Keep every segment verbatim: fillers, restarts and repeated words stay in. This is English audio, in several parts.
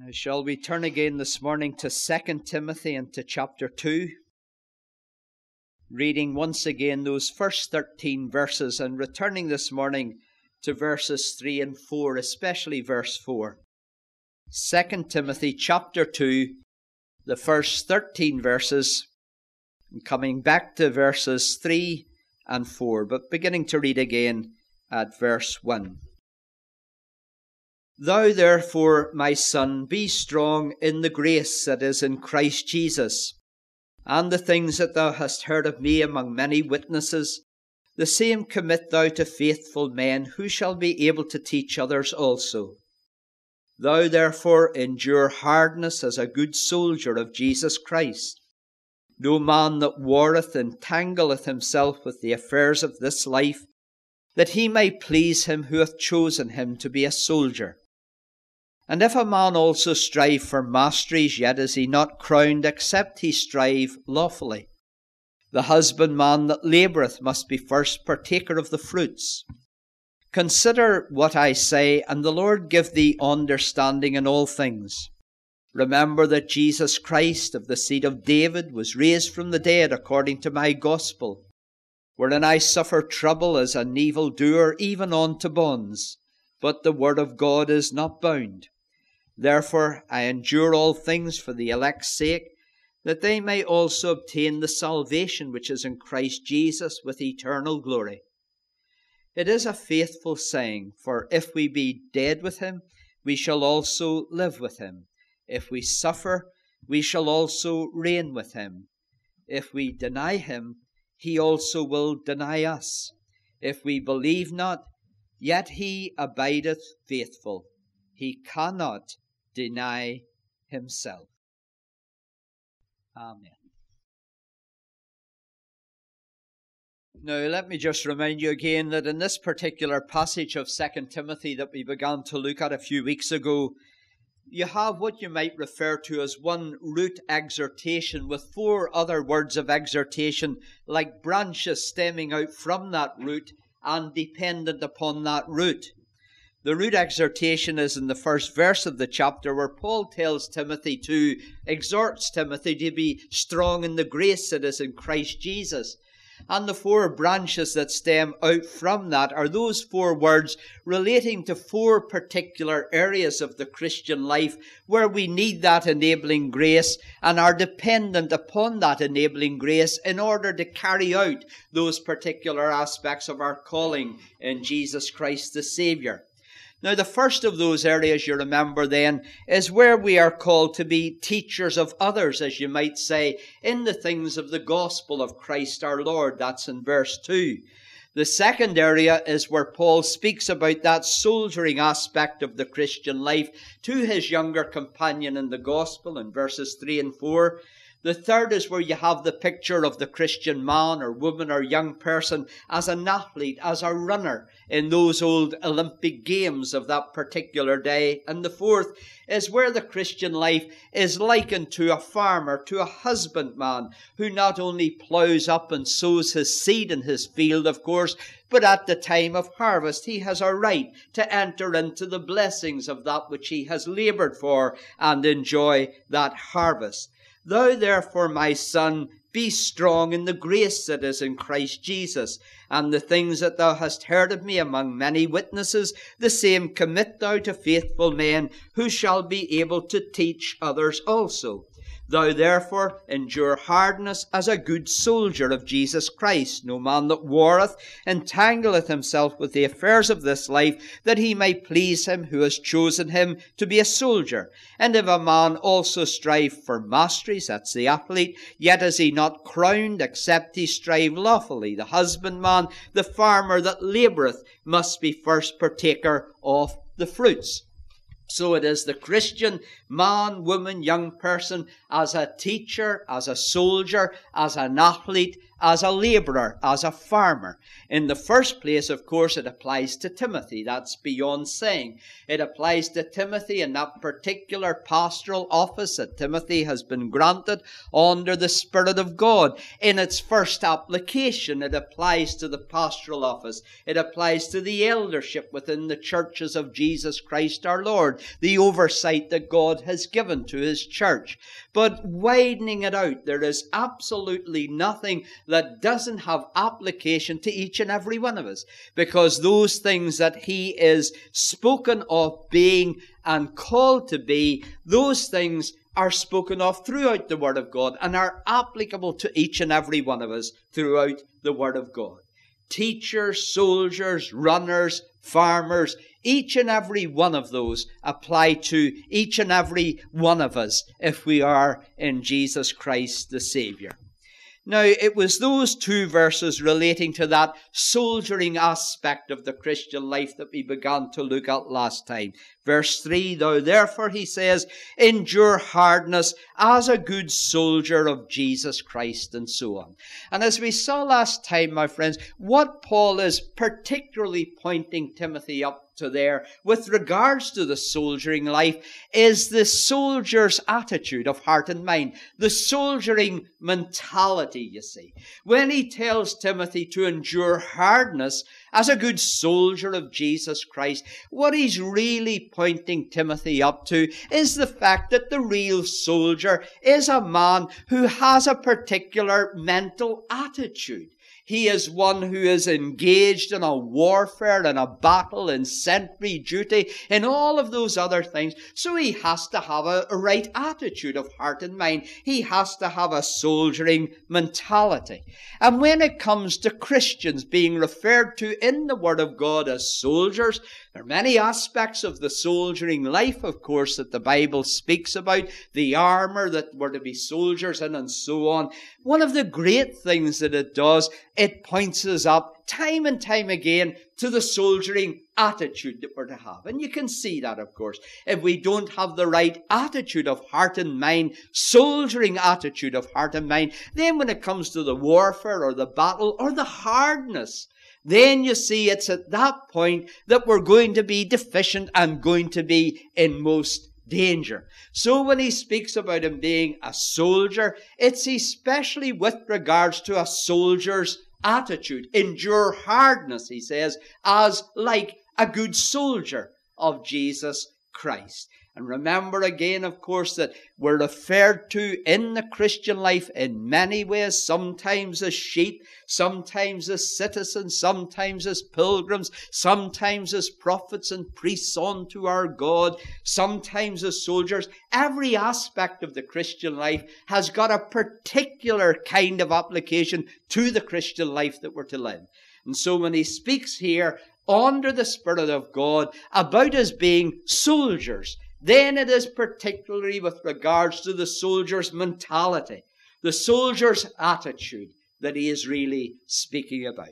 Now, shall we turn again this morning to Second Timothy and to chapter two? Reading once again those first thirteen verses and returning this morning to verses three and four, especially verse four. Second Timothy chapter two, the first thirteen verses, and coming back to verses three and four, but beginning to read again at verse one. Thou therefore, my son, be strong in the grace that is in Christ Jesus, and the things that thou hast heard of me among many witnesses, the same commit thou to faithful men, who shall be able to teach others also. Thou therefore endure hardness as a good soldier of Jesus Christ. No man that warreth entangleth himself with the affairs of this life, that he may please him who hath chosen him to be a soldier. And if a man also strive for masteries, yet is he not crowned, except he strive lawfully. The husbandman that laboureth must be first partaker of the fruits. Consider what I say, and the Lord give thee understanding in all things. Remember that Jesus Christ of the seed of David was raised from the dead according to my gospel, wherein I suffer trouble as an evildoer, even unto bonds, but the word of God is not bound. Therefore I endure all things for the elect's sake, that they may also obtain the salvation which is in Christ Jesus with eternal glory. It is a faithful saying, for if we be dead with him, we shall also live with him. If we suffer, we shall also reign with him. If we deny him, he also will deny us. If we believe not, yet he abideth faithful. He cannot deny himself. Amen. Now, let me just remind you again that in this particular passage of Second Timothy that we began to look at a few weeks ago, you have what you might refer to as one root exhortation with four other words of exhortation like branches stemming out from that root and dependent upon that root. The root exhortation is in the first verse of the chapter, where Paul tells Timothy to, exhorts Timothy to be strong in the grace that is in Christ Jesus. And the four branches that stem out from that are those four words relating to four particular areas of the Christian life where we need that enabling grace and are dependent upon that enabling grace in order to carry out those particular aspects of our calling in Jesus Christ the Saviour. Now, the first of those areas, you remember then, is where we are called to be teachers of others, as you might say, in the things of the gospel of Christ our Lord. That's in verse two. The second area is where Paul speaks about that soldiering aspect of the Christian life to his younger companion in the gospel in verses three and four. The third is where you have the picture of the Christian man or woman or young person as an athlete, as a runner in those old Olympic games of that particular day. And the fourth is where the Christian life is likened to a farmer, to a husbandman, who not only ploughs up and sows his seed in his field, of course, but at the time of harvest he has a right to enter into the blessings of that which he has laboured for and enjoy that harvest. Thou therefore, my son, be strong in the grace that is in Christ Jesus, and the things that thou hast heard of me among many witnesses, the same commit thou to faithful men, who shall be able to teach others also. Thou therefore endure hardness as a good soldier of Jesus Christ. No man that warreth entangleth himself with the affairs of this life, that he may please him who has chosen him to be a soldier. And if a man also strive for masteries, that's the athlete, yet is he not crowned, except he strive lawfully. The husbandman, the farmer that laboureth, must be first partaker of the fruits. So it is the Christian man, woman, young person, as a teacher, as a soldier, as an athlete, as a labourer, as a farmer. In the first place, of course, it applies to Timothy. That's beyond saying. It applies to Timothy in that particular pastoral office that Timothy has been granted under the Spirit of God. In its first application, it applies to the pastoral office. It applies to the eldership within the churches of Jesus Christ our Lord, the oversight that God has given to His church. But widening it out, there is absolutely nothing that doesn't have application to each and every one of us, because those things that He is spoken of being and called to be, those things are spoken of throughout the Word of God and are applicable to each and every one of us throughout the Word of God. Teachers, soldiers, runners, farmers, each and every one of those apply to each and every one of us if we are in Jesus Christ the Saviour. Now, it was those two verses relating to that soldiering aspect of the Christian life that we began to look at last time. Verse three, thou therefore, he says, endure hardness as a good soldier of Jesus Christ, and so on. And as we saw last time, my friends, what Paul is particularly pointing Timothy up to there with regards to the soldiering life is the soldier's attitude of heart and mind, the soldiering mentality, you see. When he tells Timothy to endure hardness as a good soldier of Jesus Christ, what he's really pointing Timothy up to is the fact that the real soldier is a man who has a particular mental attitude. He is one who is engaged in a warfare, in a battle, in sentry duty, in all of those other things. So he has to have a, a right attitude of heart and mind. He has to have a soldiering mentality. And when it comes to Christians being referred to in the Word of God as soldiers, there are many aspects of the soldiering life, of course, that the Bible speaks about, the armour that we're to be soldiers in, and so on. One of the great things that it does, it points us up time and time again to the soldiering attitude that we're to have. And you can see that, of course. If we don't have the right attitude of heart and mind, soldiering attitude of heart and mind, then when it comes to the warfare or the battle or the hardness, then you see it's at that point that we're going to be deficient and going to be in most danger. So when he speaks about him being a soldier, it's especially with regards to a soldier's attitude. Endure hardness, he says, as like a good soldier of Jesus Christ. And remember again, of course, that we're referred to in the Christian life in many ways, sometimes as sheep, sometimes as citizens, sometimes as pilgrims, sometimes as prophets and priests unto our God, sometimes as soldiers. Every aspect of the Christian life has got a particular kind of application to the Christian life that we're to live. And so when he speaks here under the Spirit of God about us being soldiers, then it is particularly with regards to the soldier's mentality, the soldier's attitude that he is really speaking about.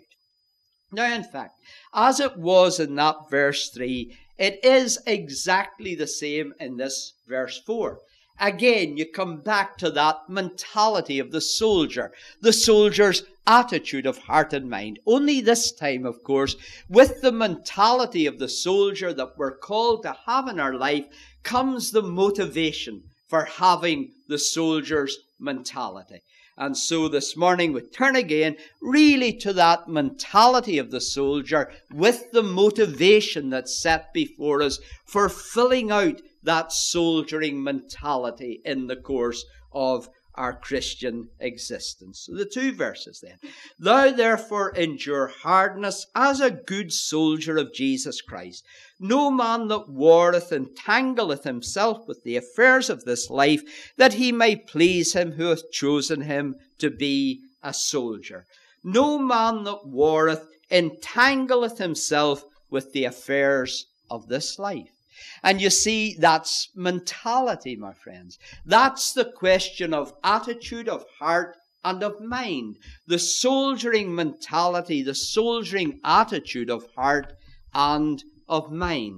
Now, in fact, as it was in that verse three, it is exactly the same in this verse four. Again, you come back to that mentality of the soldier, the soldier's attitude of heart and mind. Only this time, of course, with the mentality of the soldier that we're called to have in our life, comes the motivation for having the soldier's mentality. And so this morning we turn again really to that mentality of the soldier with the motivation that's set before us for filling out that soldiering mentality in the course of our Christian existence. So the two verses then. Thou therefore endure hardness as a good soldier of Jesus Christ. No man that warreth entangleth himself with the affairs of this life, that he may please him who hath chosen him to be a soldier. No man that warreth entangleth himself with the affairs of this life. And you see, that's mentality, my friends. That's the question of attitude, of heart, and of mind. The soldiering mentality, the soldiering attitude of heart and of mind.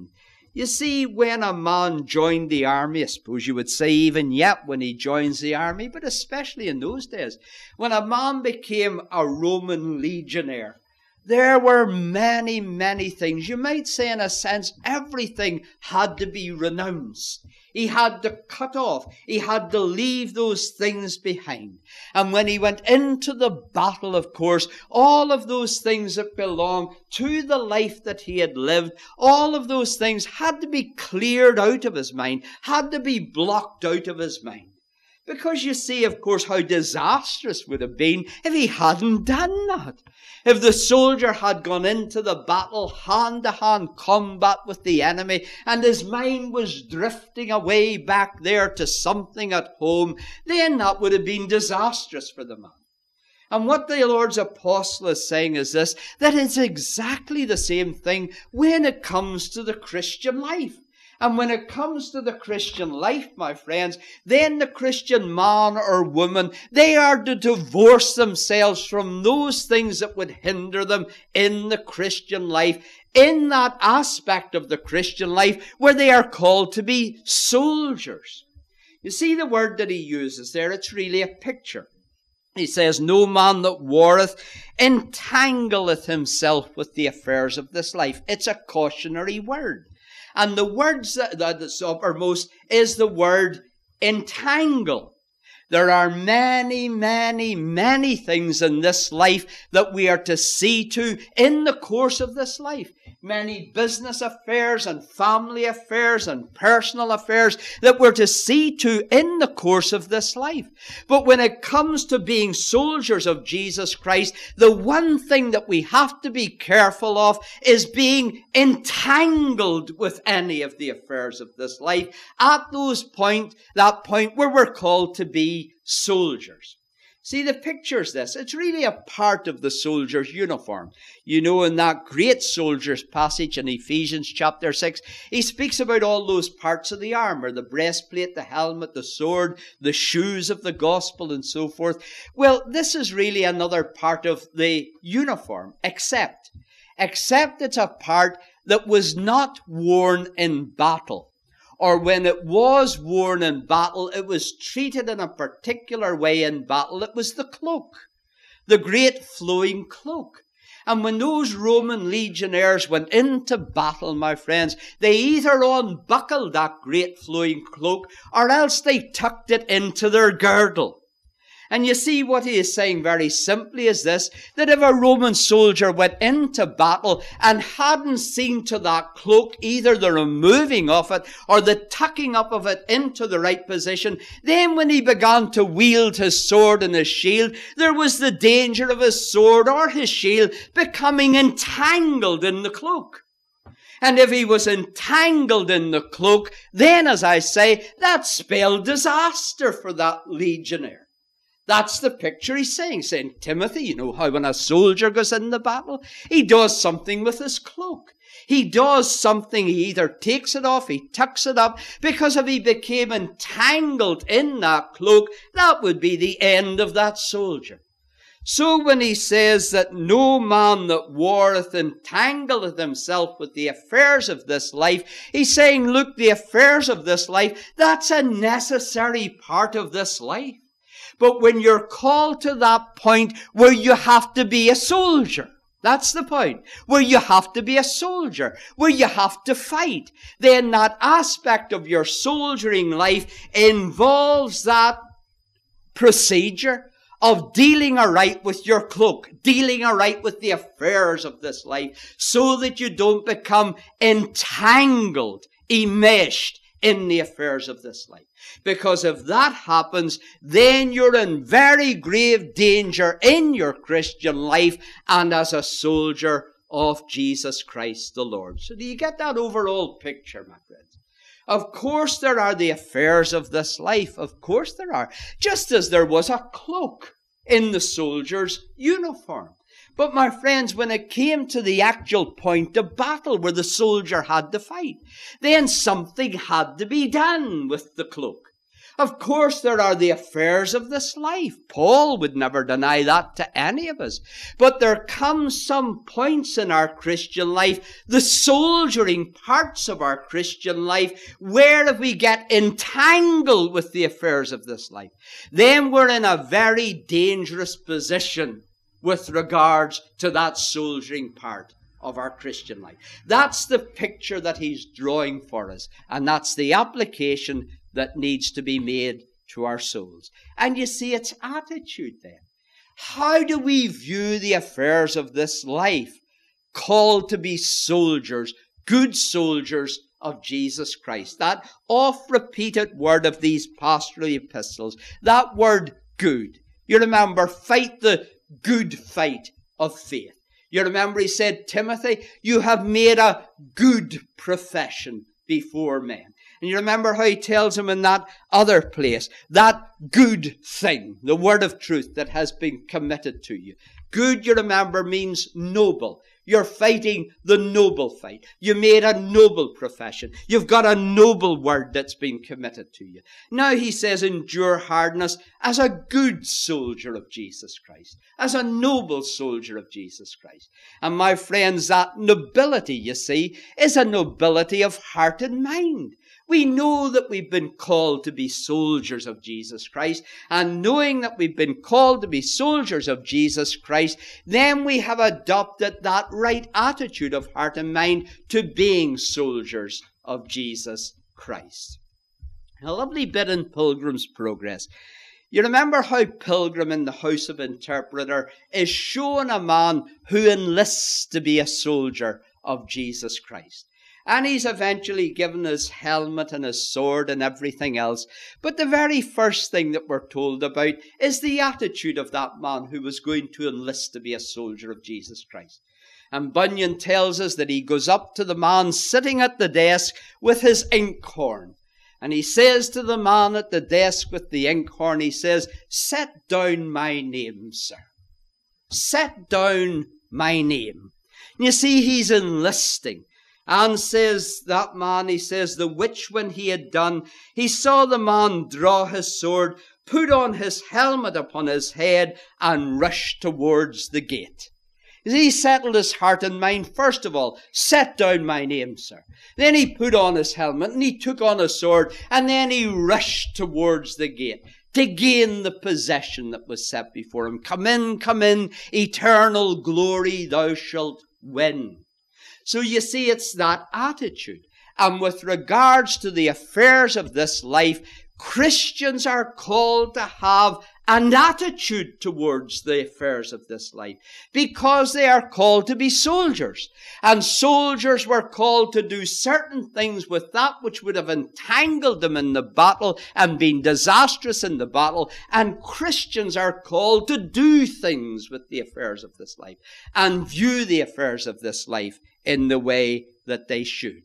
You see, when a man joined the army, I suppose you would say even yet when he joins the army, but especially in those days, when a man became a Roman legionnaire, there were many, many things. You might say, in a sense, everything had to be renounced. He had to cut off. He had to leave those things behind. And when he went into the battle, of course, all of those things that belonged to the life that he had lived, all of those things had to be cleared out of his mind, had to be blocked out of his mind. Because you see, of course, how disastrous would have been if he hadn't done that. If the soldier had gone into the battle hand-to-hand combat with the enemy and his mind was drifting away back there to something at home, then that would have been disastrous for the man. And what the Lord's apostle is saying is this, that it's exactly the same thing when it comes to the Christian life. And when it comes to the Christian life, my friends, then the Christian man or woman, they are to divorce themselves from those things that would hinder them in the Christian life, in that aspect of the Christian life where they are called to be soldiers. You see the word that he uses there, it's really a picture. He says, no man that warreth entangleth himself with the affairs of this life. It's a cautionary word. And the words that, that's uppermost is the word entangle. There are many, many, many things in this life that we are to see to in the course of this life. Many business affairs and family affairs and personal affairs that we're to see to in the course of this life. But when it comes to being soldiers of Jesus Christ, the one thing that we have to be careful of is being entangled with any of the affairs of this life at those point, that point where we're called to be soldiers. See, the picture's this. It's really a part of the soldier's uniform. You know, in that great soldier's passage in Ephesians chapter six, he speaks about all those parts of the armor, the breastplate, the helmet, the sword, the shoes of the gospel, and so forth. Well, this is really another part of the uniform, except, except it's a part that was not worn in battle. Or when it was worn in battle, it was treated in a particular way in battle. It was the cloak, the great flowing cloak. And when those Roman legionnaires went into battle, my friends, they either unbuckled that great flowing cloak or else they tucked it into their girdle. And you see what he is saying very simply is this, that if a Roman soldier went into battle and hadn't seen to that cloak, either the removing of it or the tucking up of it into the right position, then when he began to wield his sword and his shield, there was the danger of his sword or his shield becoming entangled in the cloak. And if he was entangled in the cloak, then, as I say, that spelled disaster for that legionnaire. That's the picture he's saying. Saying, Timothy, you know how when a soldier goes in the battle, he does something with his cloak. He does something, he either takes it off, he tucks it up, because if he became entangled in that cloak, that would be the end of that soldier. So when he says that no man that warreth entangleth himself with the affairs of this life, he's saying, look, the affairs of this life, that's a necessary part of this life. But when you're called to that point where you have to be a soldier, that's the point, where you have to be a soldier, where you have to fight, then that aspect of your soldiering life involves that procedure of dealing aright with your cloak, dealing aright with the affairs of this life, so that you don't become entangled, enmeshed in the affairs of this life. Because if that happens, then you're in very grave danger in your Christian life and as a soldier of Jesus Christ the Lord. So do you get that overall picture, my friends? Of course there are the affairs of this life. Of course there are. Just as there was a cloak in the soldier's uniform. But my friends, when it came to the actual point of battle where the soldier had to fight, then something had to be done with the cloak. Of course, there are the affairs of this life. Paul would never deny that to any of us. But there come some points in our Christian life, the soldiering parts of our Christian life, where if we get entangled with the affairs of this life, then we're in a very dangerous position with regards to that soldiering part of our Christian life. That's the picture that he's drawing for us, and that's the application that needs to be made to our souls. And you see, it's attitude then. How do we view the affairs of this life, called to be soldiers, good soldiers of Jesus Christ? That oft-repeated word of these pastoral epistles, that word good. You remember, fight the good fight of faith. You remember he said, Timothy, you have made a good profession before men. And you remember how he tells him in that other place, that good thing, the word of truth that has been committed to you. Good, you remember, means noble. You're fighting the noble fight. You made a noble profession. You've got a noble word that's been committed to you. Now he says, endure hardness as a good soldier of Jesus Christ, as a noble soldier of Jesus Christ. And my friends, that nobility, you see, is a nobility of heart and mind. We know that we've been called to be soldiers of Jesus Christ, and knowing that we've been called to be soldiers of Jesus Christ, then we have adopted that right attitude of heart and mind to being soldiers of Jesus Christ. A lovely bit in Pilgrim's Progress. You remember how Pilgrim in the House of Interpreter is showing a man who enlists to be a soldier of Jesus Christ. And he's eventually given his helmet and his sword and everything else. But the very first thing that we're told about is the attitude of that man who was going to enlist to be a soldier of Jesus Christ. And Bunyan tells us that he goes up to the man sitting at the desk with his inkhorn. And he says to the man at the desk with the inkhorn, he says, set down my name, sir. Set down my name. And you see, he's enlisting. And says that man, he says, the which when he had done, he saw the man draw his sword, put on his helmet upon his head, and rush towards the gate. He settled his heart and mind, first of all, set down my name, sir. Then he put on his helmet, and he took on his sword, and then he rushed towards the gate to gain the possession that was set before him. Come in, come in, eternal glory thou shalt win. So you see, it's that attitude. And with regards to the affairs of this life, Christians are called to have an attitude towards the affairs of this life, because they are called to be soldiers. And soldiers were called to do certain things with that which would have entangled them in the battle and been disastrous in the battle. And Christians are called to do things with the affairs of this life and view the affairs of this life in the way that they should.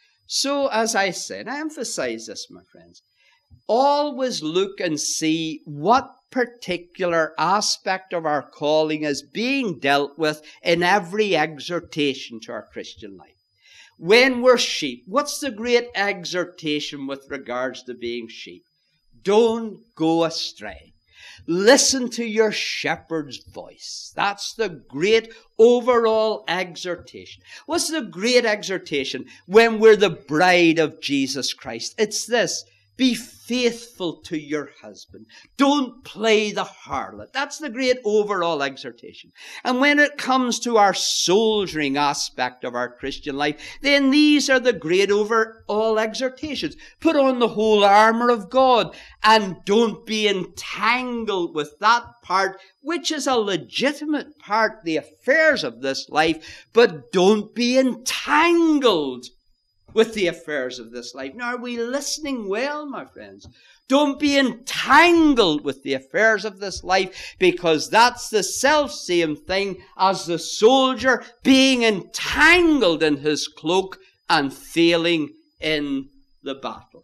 So, as I said, I emphasize this, my friends. Always look and see what particular aspect of our calling is being dealt with in every exhortation to our Christian life. When we're sheep, what's the great exhortation with regards to being sheep? Don't go astray. Listen to your shepherd's voice. That's the great overall exhortation. What's the great exhortation when we're the bride of Jesus Christ? It's this: be faithful to your husband. Don't play the harlot. That's the great overall exhortation. And when it comes to our soldiering aspect of our Christian life, then these are the great overall exhortations. Put on the whole armor of God, and don't be entangled with that part, which is a legitimate part, the affairs of this life, but don't be entangled with the affairs of this life. Now, are we listening well, my friends? Don't be entangled with the affairs of this life, because that's the self-same thing as the soldier being entangled in his cloak and failing in the battle.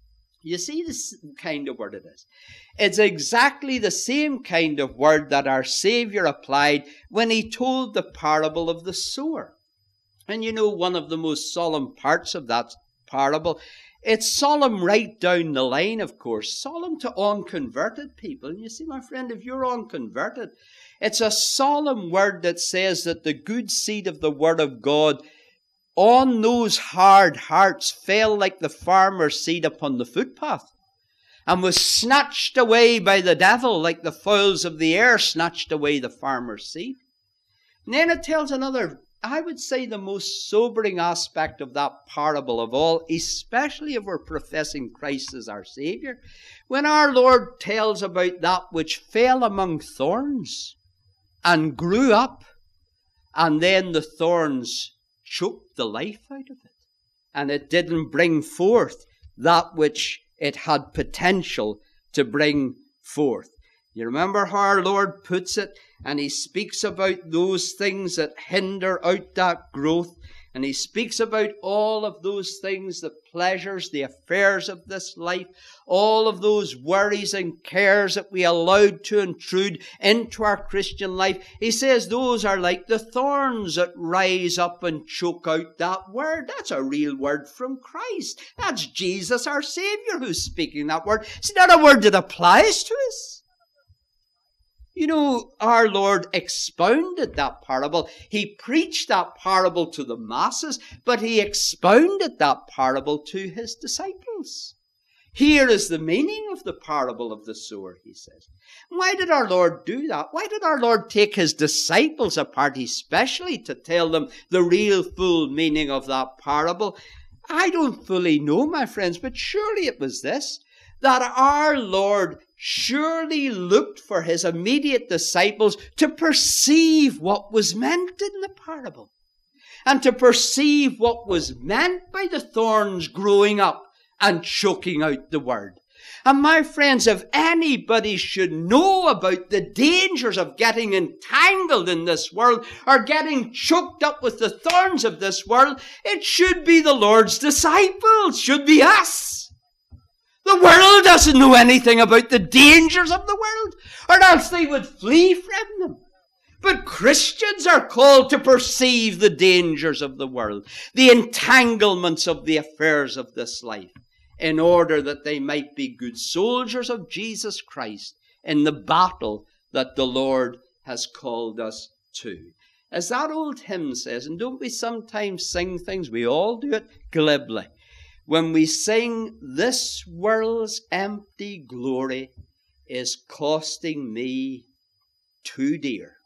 You see this kind of word it is. It's exactly the same kind of word that our Savior applied when he told the parable of the sower. And you know, one of the most solemn parts of that parable. It's solemn right down the line, of course. Solemn to unconverted people. And you see, my friend, if you're unconverted, it's a solemn word that says that the good seed of the Word of God on those hard hearts fell like the farmer's seed upon the footpath, and was snatched away by the devil like the fowls of the air snatched away the farmer's seed. And then it tells another, I would say, the most sobering aspect of that parable of all, especially if we're professing Christ as our Savior, when our Lord tells about that which fell among thorns and grew up, and then the thorns choked the life out of it, and it didn't bring forth that which it had potential to bring forth. You remember how our Lord puts it, and he speaks about those things that hinder out that growth, and he speaks about all of those things, the pleasures, the affairs of this life, all of those worries and cares that we allowed to intrude into our Christian life. He says those are like the thorns that rise up and choke out that word. That's a real word from Christ. That's Jesus, our Savior, who's speaking that word. It's not a word that applies to us. You know, our Lord expounded that parable. He preached that parable to the masses, but he expounded that parable to his disciples. Here is the meaning of the parable of the sower, he says. Why did our Lord do that? Why did our Lord take his disciples apart, especially to tell them the real full meaning of that parable? I don't fully know, my friends, but surely it was this, that our Lord surely looked for his immediate disciples to perceive what was meant in the parable, and to perceive what was meant by the thorns growing up and choking out the word. And my friends, if anybody should know about the dangers of getting entangled in this world or getting choked up with the thorns of this world, it should be the Lord's disciples, should be us. The world doesn't know anything about the dangers of the world, or else they would flee from them. But Christians are called to perceive the dangers of the world, the entanglements of the affairs of this life, in order that they might be good soldiers of Jesus Christ in the battle that the Lord has called us to. As that old hymn says, and don't we sometimes sing things, we all do it glibly, when we sing, "This world's empty glory is costing me too dear."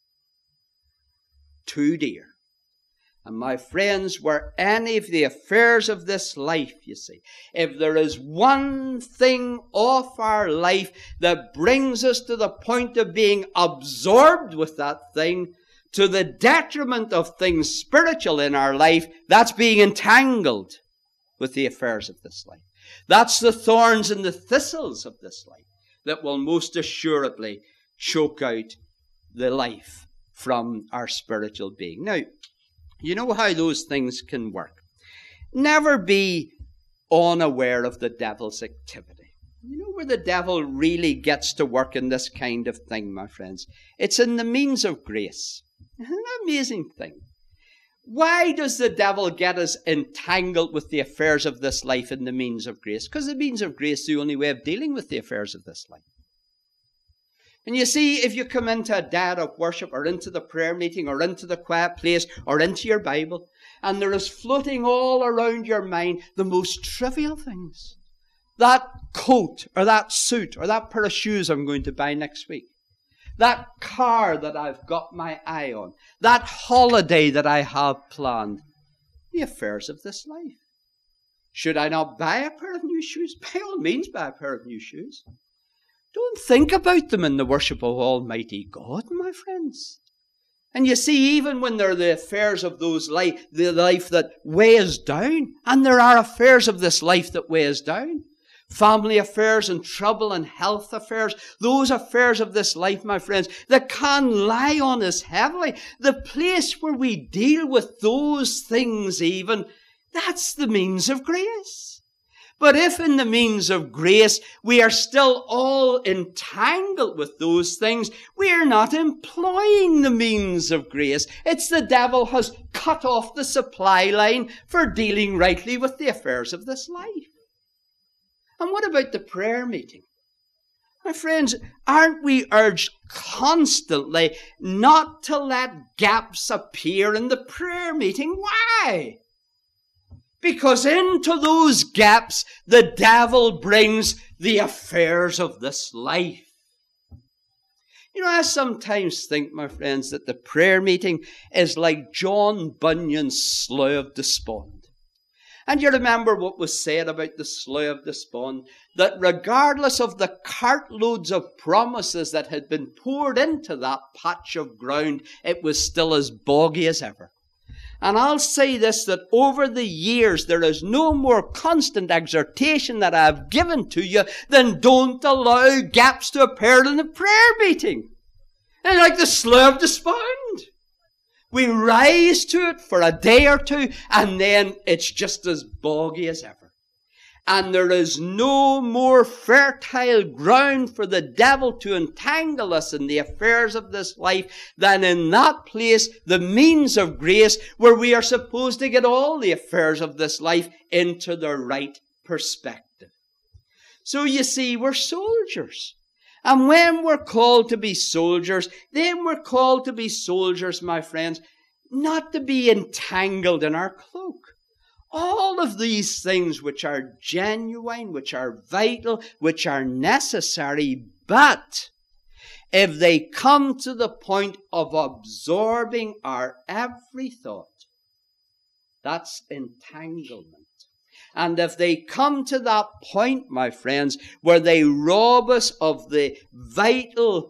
Too dear. And my friends, were any of the affairs of this life, you see, if there is one thing of our life that brings us to the point of being absorbed with that thing, to the detriment of things spiritual in our life, that's being entangled with the affairs of this life. That's the thorns and the thistles of this life that will most assuredly choke out the life from our spiritual being. Now, you know how those things can work. Never be unaware of the devil's activity. You know where the devil really gets to work in this kind of thing, my friends? It's in the means of grace. An amazing thing. Why does the devil get us entangled with the affairs of this life in the means of grace? Because the means of grace is the only way of dealing with the affairs of this life. And you see, if you come into a day of worship, or into the prayer meeting, or into the quiet place, or into your Bible, and there is floating all around your mind the most trivial things. That coat, or that suit, or that pair of shoes I'm going to buy next week. That car that I've got my eye on. That holiday that I have planned. The affairs of this life. Should I not buy a pair of new shoes? By all means, buy a pair of new shoes. Don't think about them in the worship of Almighty God, my friends. And you see, even when they're the affairs of those life, the life that weighs down, and there are affairs of this life that weighs down, family affairs and trouble and health affairs, those affairs of this life, my friends, that can lie on us heavily, the place where we deal with those things even, that's the means of grace. But if in the means of grace we are still all entangled with those things, we are not employing the means of grace. It's the devil has cut off the supply line for dealing rightly with the affairs of this life. And what about the prayer meeting? My friends, aren't we urged constantly not to let gaps appear in the prayer meeting? Why? Because into those gaps the devil brings the affairs of this life. You know, I sometimes think, my friends, that the prayer meeting is like John Bunyan's Slough of Despond. And you remember what was said about the Slough of Despond, that regardless of the cartloads of promises that had been poured into that patch of ground, it was still as boggy as ever. And I'll say this, that over the years there is no more constant exhortation that I have given to you than don't allow gaps to appear in the prayer meeting. And like the Slough of Despond, we rise to it for a day or two, and then it's just as boggy as ever. And there is no more fertile ground for the devil to entangle us in the affairs of this life than in that place, the means of grace, where we are supposed to get all the affairs of this life into the right perspective. So you see, we're soldiers. And when we're called to be soldiers, then we're called to be soldiers, my friends, not to be entangled in our cloak. All of these things which are genuine, which are vital, which are necessary, but if they come to the point of absorbing our every thought, that's entanglement. And if they come to that point, my friends, where they rob us of the vital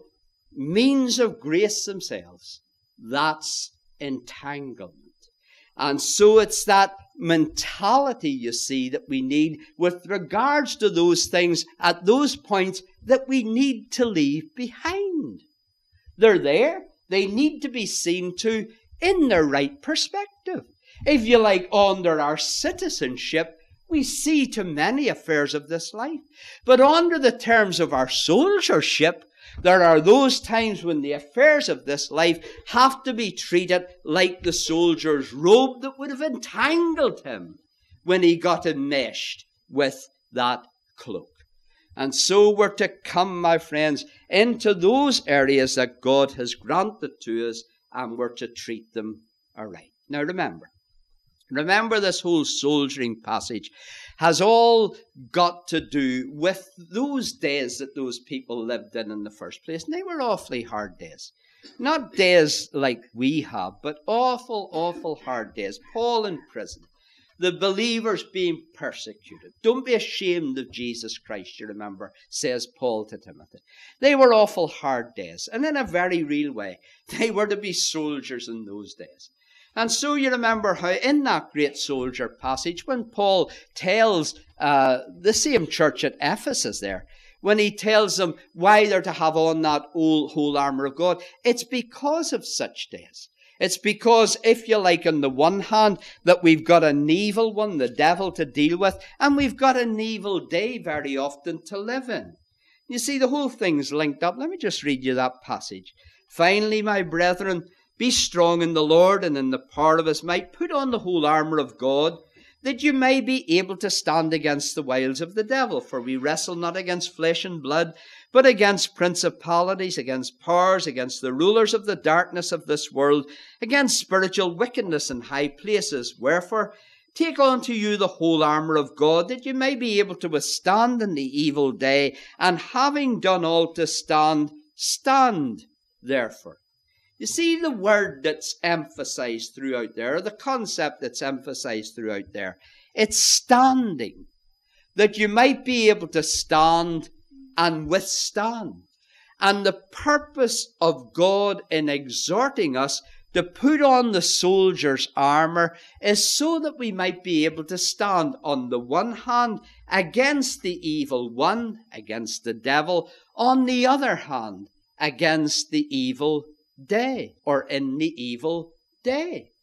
means of grace themselves, that's entanglement. And so it's that mentality, you see, that we need with regards to those things at those points that we need to leave behind. They're there. They need to be seen to in their right perspective. If you like, under our citizenship, we see to many affairs of this life. But under the terms of our soldiership, there are those times when the affairs of this life have to be treated like the soldier's robe that would have entangled him when he got enmeshed with that cloak. And so we're to come, my friends, into those areas that God has granted to us, and we're to treat them aright. Now remember, Remember, this whole soldiering passage has all got to do with those days that those people lived in in the first place. And they were awfully hard days. Not days like we have, but awful, awful hard days. Paul in prison. The believers being persecuted. Don't be ashamed of Jesus Christ, you remember, says Paul to Timothy. They were awful hard days. And in a very real way, they were to be soldiers in those days. And so you remember how in that great soldier passage, when Paul tells uh, the same church at Ephesus there, when he tells them why they're to have on that old, whole armour of God, it's because of such days. It's because, if you like, on the one hand, that we've got an evil one, the devil, to deal with, and we've got an evil day very often to live in. You see, the whole thing's linked up. Let me just read you that passage. Finally, my brethren, be strong in the Lord and in the power of his might. Put on the whole armour of God, that you may be able to stand against the wiles of the devil. For we wrestle not against flesh and blood, but against principalities, against powers, against the rulers of the darkness of this world, against spiritual wickedness in high places. Wherefore, take unto you the whole armour of God, that you may be able to withstand in the evil day, and having done all to stand, stand therefore. You see the word that's emphasized throughout there, or the concept that's emphasized throughout there. It's standing. That you might be able to stand and withstand. And the purpose of God in exhorting us to put on the soldier's armour is so that we might be able to stand on the one hand against the evil one, against the devil, on the other hand against the evil day, or in the evil day.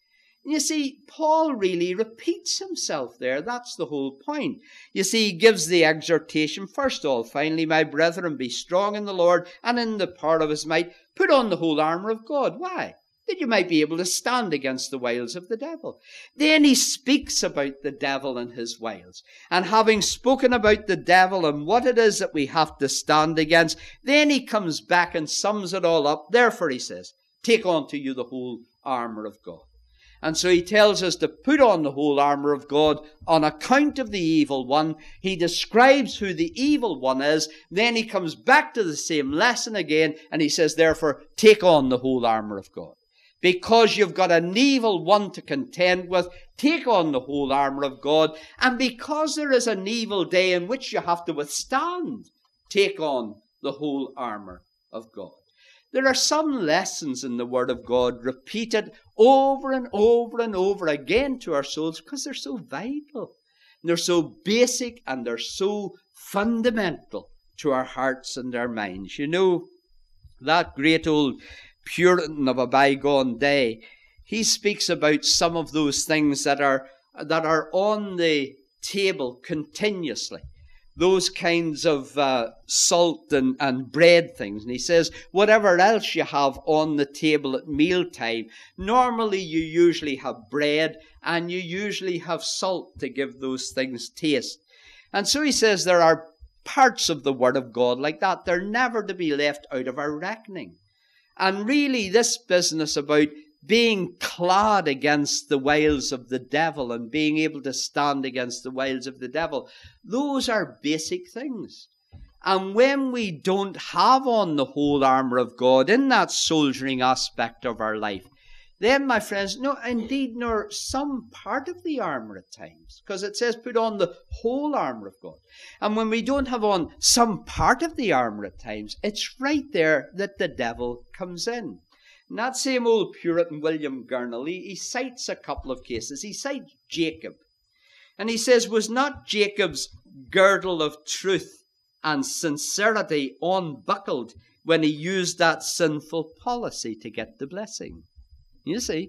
You see, Paul really repeats himself there. That's the whole point. You see, he gives the exhortation, first of all, finally, my brethren, be strong in the Lord and in the power of his might. Put on the whole armour of God. Why? That you might be able to stand against the wiles of the devil. Then he speaks about the devil and his wiles. And having spoken about the devil and what it is that we have to stand against, then he comes back and sums it all up. Therefore, he says, take unto you the whole armour of God. And so he tells us to put on the whole armour of God on account of the evil one. He describes who the evil one is. Then he comes back to the same lesson again, and he says, therefore, take on the whole armour of God. Because you've got an evil one to contend with, take on the whole armour of God. And because there is an evil day in which you have to withstand, take on the whole armour of God. There are some lessons in the Word of God repeated over and over and over again to our souls because they're so vital. And they're so basic and they're so fundamental to our hearts and our minds. You know, that great old Puritan of a bygone day, he speaks about some of those things that are, that are on the table continuously. Those kinds of uh, salt and, and bread things. And he says, whatever else you have on the table at mealtime, normally you usually have bread and you usually have salt to give those things taste. And so he says there are parts of the Word of God like that. They're never to be left out of our reckoning. And really this business about being clad against the wiles of the devil and being able to stand against the wiles of the devil, those are basic things. And when we don't have on the whole armour of God in that soldiering aspect of our life, then, my friends, no, indeed, nor some part of the armour at times, because it says put on the whole armour of God. And when we don't have on some part of the armour at times, it's right there that the devil comes in. And that same old Puritan William Gurnall, he, he cites a couple of cases. He cites Jacob. And he says, was not Jacob's girdle of truth and sincerity unbuckled when he used that sinful policy to get the blessing? You see,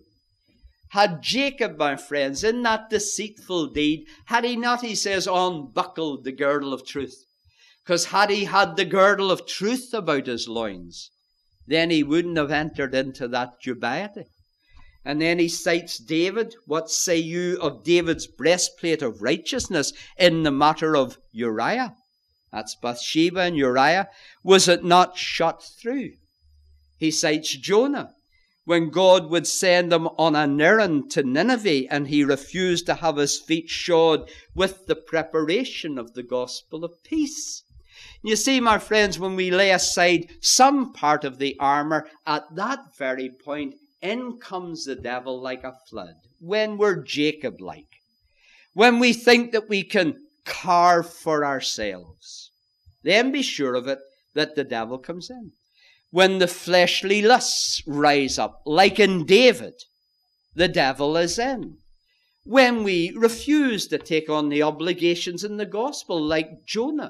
had Jacob, my friends, in that deceitful deed, had he not, he says, unbuckled the girdle of truth? Because had he had the girdle of truth about his loins, then he wouldn't have entered into that dubiety. And then he cites David. What say you of David's breastplate of righteousness in the matter of Uriah? That's Bathsheba and Uriah. Was it not shot through? He cites Jonah, when God would send him on an errand to Nineveh and he refused to have his feet shod with the preparation of the gospel of peace. You see, my friends, when we lay aside some part of the armour, at that very point, in comes the devil like a flood. When we're Jacob-like. When we think that we can carve for ourselves, then be sure of it that the devil comes in. When the fleshly lusts rise up, like in David, the devil is in. When we refuse to take on the obligations in the gospel, like Jonah,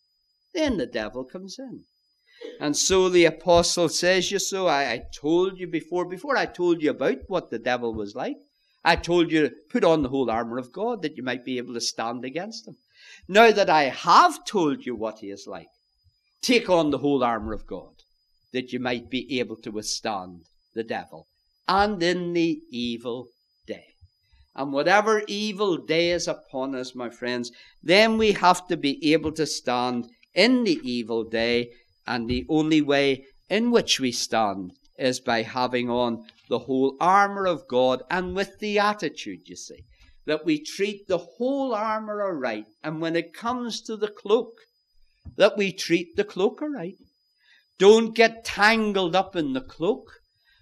then the devil comes in. And so the apostle says, you so I, I told you before, before I told you about what the devil was like, I told you to put on the whole armour of God that you might be able to stand against him. Now that I have told you what he is like, take on the whole armour of God, that you might be able to withstand the devil, and in the evil day. And whatever evil day is upon us, my friends, then we have to be able to stand in the evil day, and the only way in which we stand is by having on the whole armour of God, and with the attitude, you see, that we treat the whole armour aright, and when it comes to the cloak, that we treat the cloak aright. Don't get tangled up in the cloak.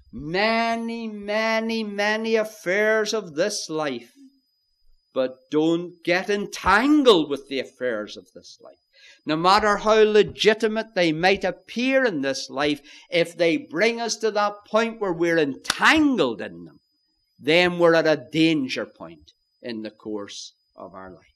Many, many, many affairs of this life. But don't get entangled with the affairs of this life. No matter how legitimate they might appear in this life, if they bring us to that point where we're entangled in them, then we're at a danger point in the course of our life.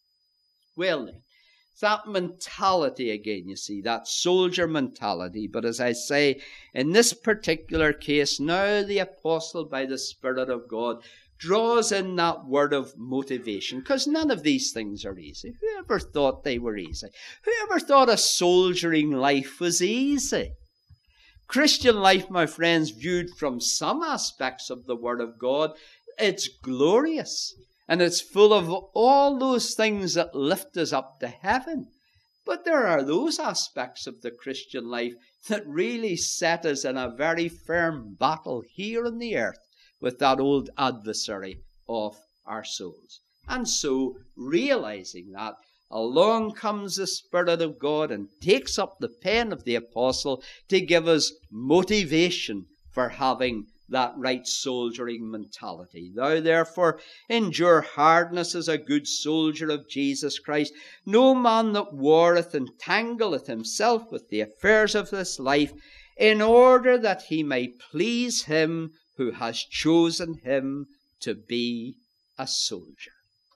Well then, that mentality again, you see, that soldier mentality. But as I say, in this particular case, now the apostle, by the Spirit of God, draws in that word of motivation, because none of these things are easy. Who ever thought they were easy? Who ever thought a soldiering life was easy? Christian life, my friends, viewed from some aspects of the Word of God, it's glorious. And it's full of all those things that lift us up to heaven. But there are those aspects of the Christian life that really set us in a very firm battle here on the earth with that old adversary of our souls. And so, realizing that, along comes the Spirit of God and takes up the pen of the apostle to give us motivation for having that right soldiering mentality. Thou therefore endure hardness as a good soldier of Jesus Christ. No man that warreth entangleth himself with the affairs of this life, in order that he may please him who has chosen him to be a soldier.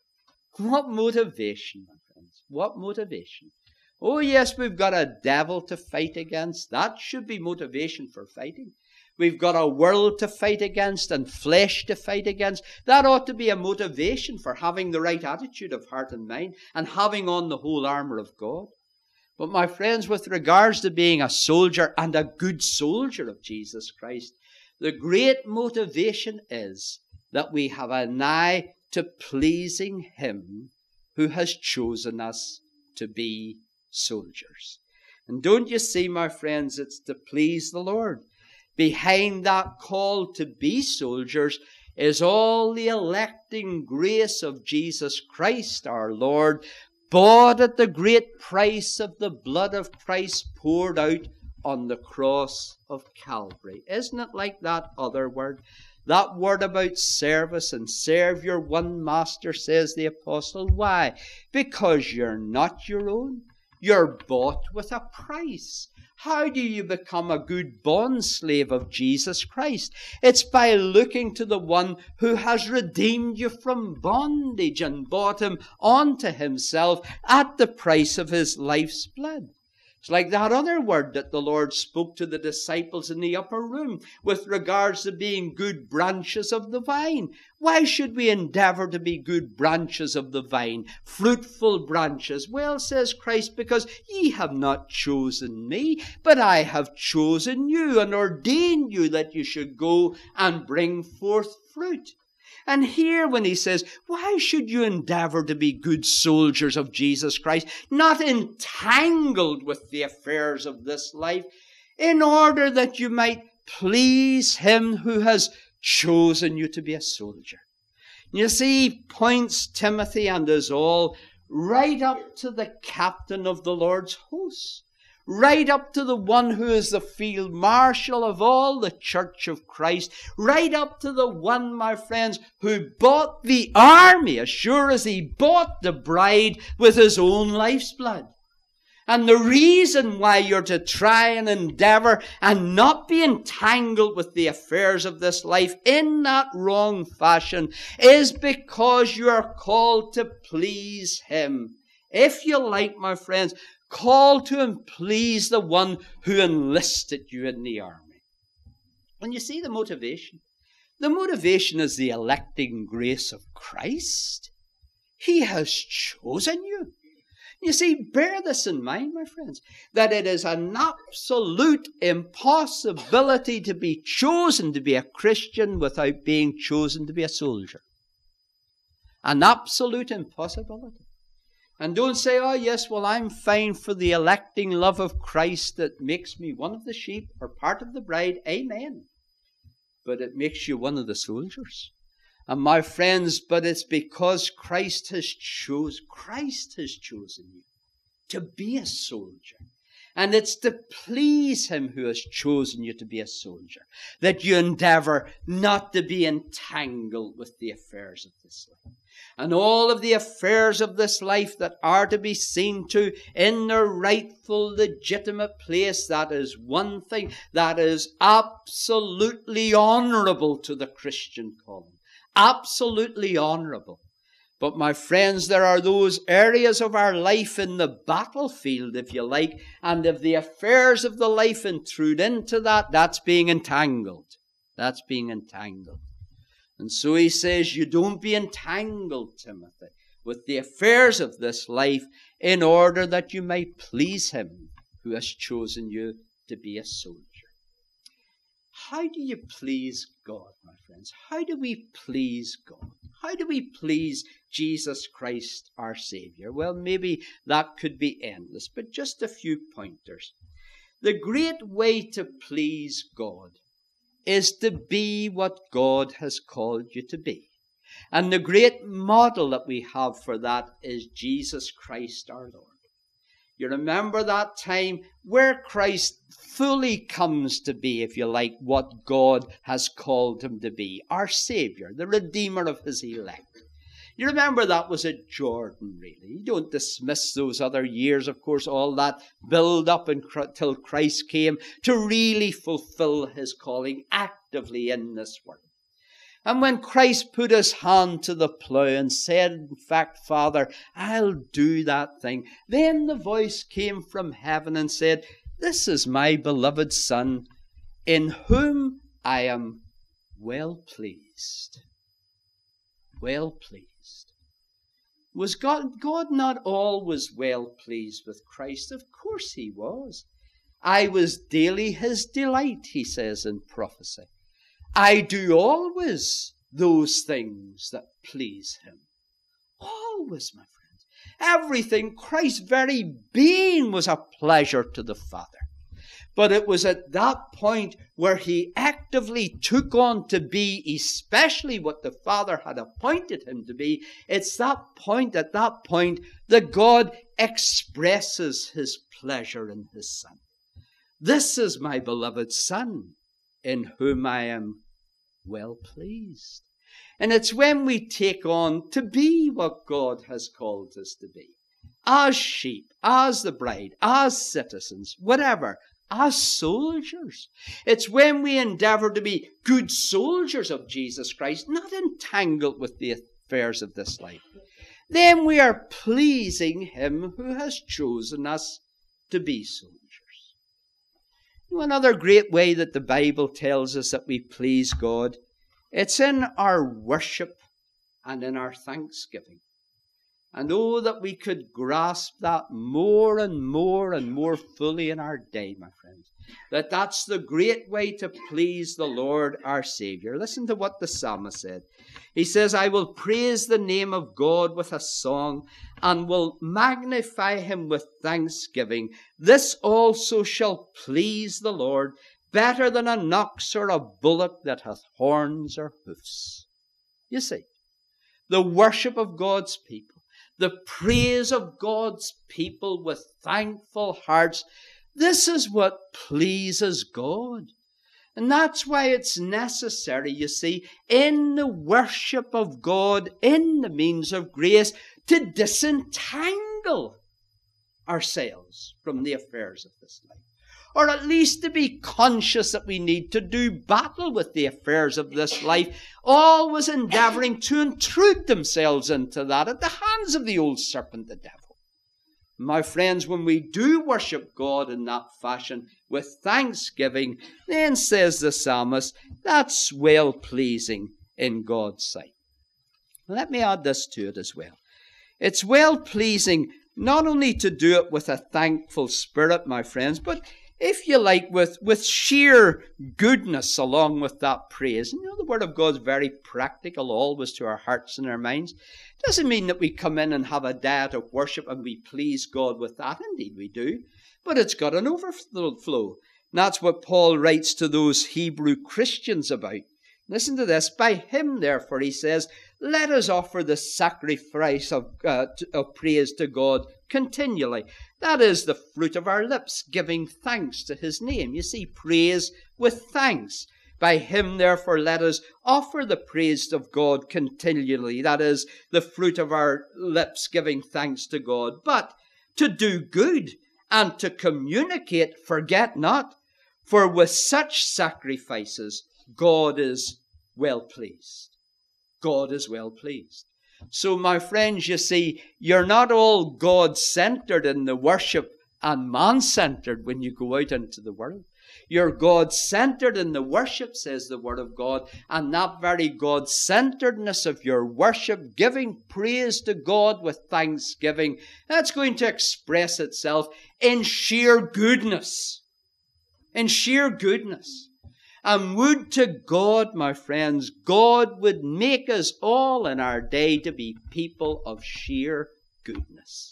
What motivation, my friends, what motivation. Oh yes, we've got a devil to fight against. That should be motivation for fighting. We've got a world to fight against and flesh to fight against. That ought to be a motivation for having the right attitude of heart and mind and having on the whole armour of God. But my friends, with regards to being a soldier and a good soldier of Jesus Christ, the great motivation is that we have an eye to pleasing him who has chosen us to be soldiers. And don't you see, my friends, it's to please the Lord. Behind that call to be soldiers is all the electing grace of Jesus Christ our Lord, bought at the great price of the blood of Christ poured out on the cross of Calvary. Isn't it like that other word? That word about service and serve your one master, says the apostle. Why? Because you're not your own. You're bought with a price. How do you become a good bond slave of Jesus Christ? It's by looking to the one who has redeemed you from bondage and bought him unto himself at the price of his life's blood. It's like that other word that the Lord spoke to the disciples in the upper room with regards to being good branches of the vine. Why should we endeavour to be good branches of the vine, fruitful branches? Well, says Christ, because ye have not chosen me, but I have chosen you and ordained you that you should go and bring forth fruit. And here when he says, why should you endeavour to be good soldiers of Jesus Christ, not entangled with the affairs of this life, in order that you might please him who has chosen you to be a soldier. You see, he points Timothy and us all right up to the captain of the Lord's hosts, right up to the one who is the field marshal of all the church of Christ, right up to the one, my friends, who bought the army as sure as he bought the bride with his own life's blood. And the reason why you're to try and endeavour and not be entangled with the affairs of this life in that wrong fashion is because you are called to please him. If you like, my friends, called to and please the one who enlisted you in the army. And you see the motivation. The motivation is the electing grace of Christ. He has chosen you. You see, bear this in mind, my friends, that it is an absolute impossibility to be chosen to be a Christian without being chosen to be a soldier. An absolute impossibility. And don't say, oh yes, well I'm fine for the electing love of Christ that makes me one of the sheep or part of the bride. Amen. But it makes you one of the soldiers. And my friends, but it's because Christ has chosen, Christ has chosen you to be a soldier. And it's to please him who has chosen you to be a soldier, that you endeavour not to be entangled with the affairs of this life. And all of the affairs of this life that are to be seen to in their rightful, legitimate place, that is one thing that is absolutely honourable to the Christian calling. Absolutely honourable. But my friends, there are those areas of our life in the battlefield, if you like, and if the affairs of the life intrude into that, that's being entangled. That's being entangled. And so he says, you don't be entangled, Timothy, with the affairs of this life, in order that you may please him who has chosen you to be a soldier. How do you please God, my friends? How do we please God? How do we please Jesus Christ, our Savior? Well, maybe that could be endless, but just a few pointers. The great way to please God is to be what God has called you to be. And the great model that we have for that is Jesus Christ our Lord. You remember that time where Christ fully comes to be, if you like, what God has called him to be, our Savior, the Redeemer of his elect. You remember that was at Jordan, really. You don't dismiss those other years, of course, all that build up until Christ came to really fulfill his calling actively in this world. And when Christ put his hand to the plough and said, in fact, Father, I'll do that thing, then the voice came from heaven and said, this is my beloved Son, in whom I am well pleased. Well pleased. Was God, God not always well pleased with Christ? Of course he was. I was daily his delight, he says in prophecy. I do always those things that please him. Always, my friends. Everything, Christ's very being was a pleasure to the Father. But it was at that point where he actively took on to be especially what the Father had appointed him to be. It's that point, at that point, that God expresses his pleasure in his Son. This is my beloved Son, in whom I am well pleased. And it's when we take on to be what God has called us to be, as sheep, as the bride, as citizens, whatever, as soldiers. It's when we endeavor to be good soldiers of Jesus Christ, not entangled with the affairs of this life. Then we are pleasing him who has chosen us to be soldiers. Another great way that the Bible tells us that we please God, it's in our worship and in our thanksgiving. And oh, that we could grasp that more and more and more fully in our day, my friends. That that's the great way to please the Lord our Savior. Listen to what the psalmist said. He says, I will praise the name of God with a song and will magnify him with thanksgiving. This also shall please the Lord, better than an ox or a bullock that hath horns or hoofs. You see, the worship of God's people, the praise of God's people with thankful hearts, this is what pleases God. And that's why it's necessary, you see, in the worship of God, in the means of grace, to disentangle ourselves from the affairs of this life. Or at least to be conscious that we need to do battle with the affairs of this life, always endeavoring to intrude themselves into that at the hands of the old serpent, the devil. My friends, when we do worship God in that fashion with thanksgiving, then says the psalmist, that's well-pleasing in God's sight. Let me add this to it as well. It's well-pleasing not only to do it with a thankful spirit, my friends, but if you like, with, with sheer goodness along with that praise. You know, the Word of God is very practical always to our hearts and our minds. It doesn't mean that we come in and have a diet of worship and we please God with that. Indeed we do. But it's got an overflow. And that's what Paul writes to those Hebrew Christians about. Listen to this. By him, therefore, he says, let us offer the sacrifice of, uh, of praise to God continually. That is the fruit of our lips, giving thanks to his name. You see, praise with thanks. By him, therefore, let us offer the praise of God continually. That is the fruit of our lips, giving thanks to God. But to do good and to communicate, forget not. For with such sacrifices, God is well pleased. God is well pleased. So, my friends, you see, you're not all God-centered in the worship and man-centered when you go out into the world. You're God-centered in the worship, says the Word of God, and that very God-centeredness of your worship, giving praise to God with thanksgiving, that's going to express itself in sheer goodness. In sheer goodness. And would to God, my friends, God would make us all in our day to be people of sheer goodness.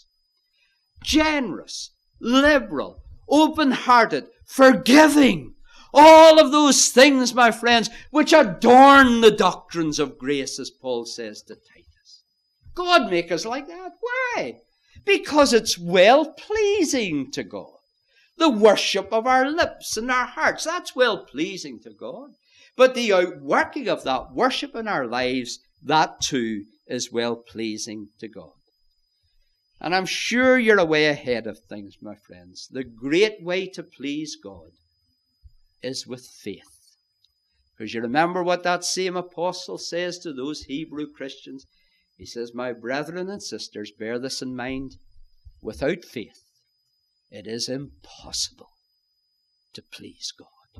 Generous, liberal, open-hearted, forgiving. All of those things, my friends, which adorn the doctrines of grace, as Paul says to Titus. God make us like that. Why? Because it's well-pleasing to God. The worship of our lips and our hearts, that's well-pleasing to God. But the outworking of that worship in our lives, that too is well-pleasing to God. And I'm sure you're a way ahead of things, my friends. The great way to please God is with faith. Because you remember what that same apostle says to those Hebrew Christians. He says, my brethren and sisters, bear this in mind. Without faith, it is impossible to please God.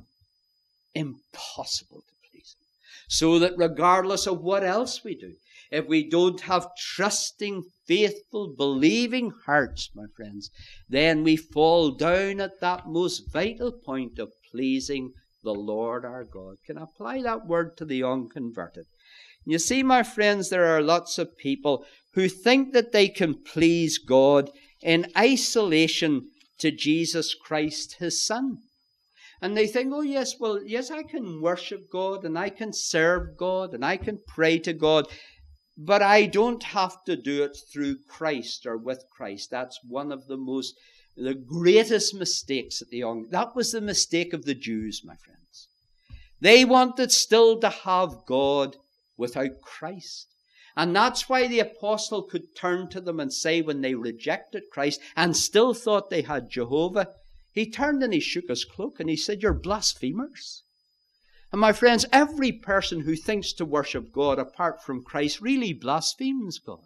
Impossible to please Him. So that regardless of what else we do, if we don't have trusting, faithful, believing hearts, my friends, then we fall down at that most vital point of pleasing the Lord our God. Can I apply that word to the unconverted? You see, my friends, there are lots of people who think that they can please God in isolation to Jesus Christ, His Son. And they think, oh yes, well, yes, I can worship God and I can serve God and I can pray to God, but I don't have to do it through Christ or with Christ. That's one of the most, the greatest mistakes at the young. That was the mistake of the Jews, my friends. They wanted still to have God without Christ. And that's why the apostle could turn to them and say, when they rejected Christ and still thought they had Jehovah, he turned and he shook his cloak and he said, you're blasphemers. And my friends, every person who thinks to worship God apart from Christ really blasphemes God.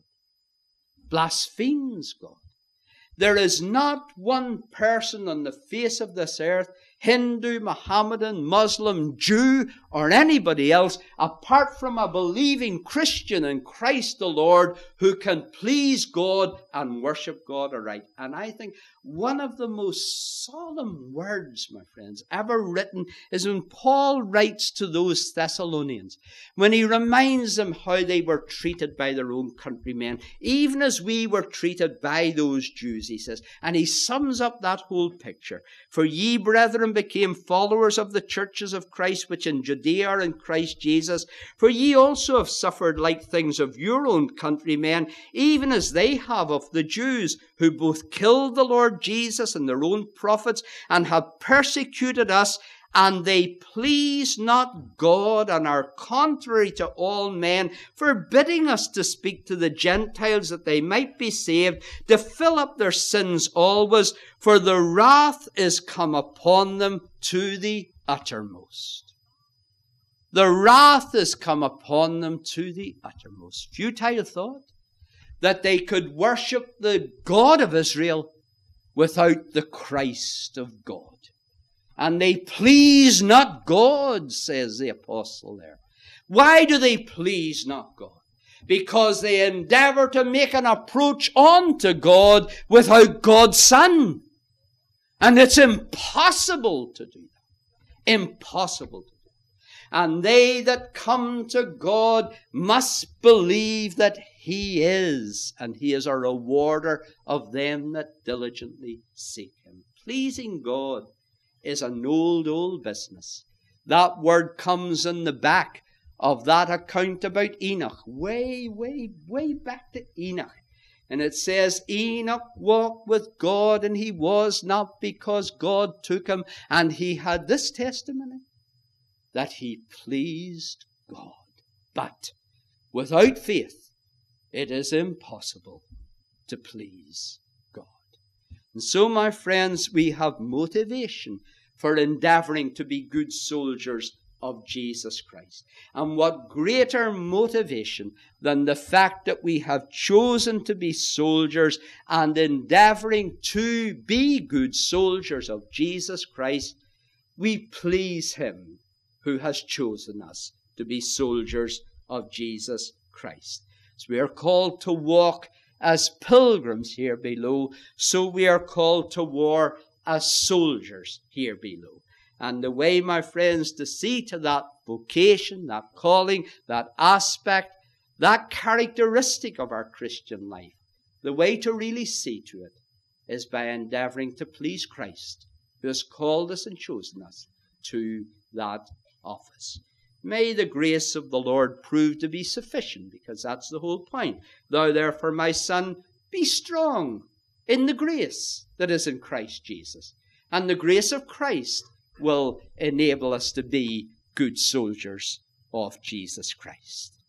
Blasphemes God. There is not one person on the face of this earth, Hindu, Mohammedan, Muslim, Jew, or anybody else, apart from a believing Christian in Christ the Lord, who can please God and worship God aright. And I think one of the most solemn words, my friends, ever written is when Paul writes to those Thessalonians, when he reminds them how they were treated by their own countrymen, even as we were treated by those Jews, he says. And he sums up that whole picture. For ye, brethren, became followers of the churches of Christ, which in Judea are in Christ Jesus. For ye also have suffered like things of your own countrymen, even as they have of the Jews, who both killed the Lord Jesus and their own prophets, and have persecuted us, and they please not God, and are contrary to all men, forbidding us to speak to the Gentiles that they might be saved, to fill up their sins always, for the wrath is come upon them to the uttermost. The wrath is come upon them to the uttermost. Futile thought that they could worship the God of Israel without the Christ of God. And they please not God, says the apostle there. Why do they please not God? Because they endeavor to make an approach unto God without God's Son. And it's impossible to do that. Impossible to do that. And they that come to God must believe that He is, and He is a rewarder of them that diligently seek Him. Pleasing God is an old, old business. That word comes in the back of that account about Enoch, way, way, way back to Enoch. And it says, Enoch walked with God, and he was not, because God took him. And he had this testimony, that he pleased God. But without faith, it is impossible to please God. And so, my friends, we have motivation for endeavoring to be good soldiers of Jesus Christ. And what greater motivation than the fact that we have chosen to be soldiers and endeavoring to be good soldiers of Jesus Christ, we please him who has chosen us to be soldiers of Jesus Christ. As we are called to walk as pilgrims here below, so we are called to war as soldiers here below. And the way, my friends, to see to that vocation, that calling, that aspect, that characteristic of our Christian life, the way to really see to it is by endeavoring to please Christ, who has called us and chosen us to that office. May the grace of the Lord prove to be sufficient, because that's the whole point. Thou therefore, my son, be strong in the grace that is in Christ Jesus. And the grace of Christ will enable us to be good soldiers of Jesus Christ.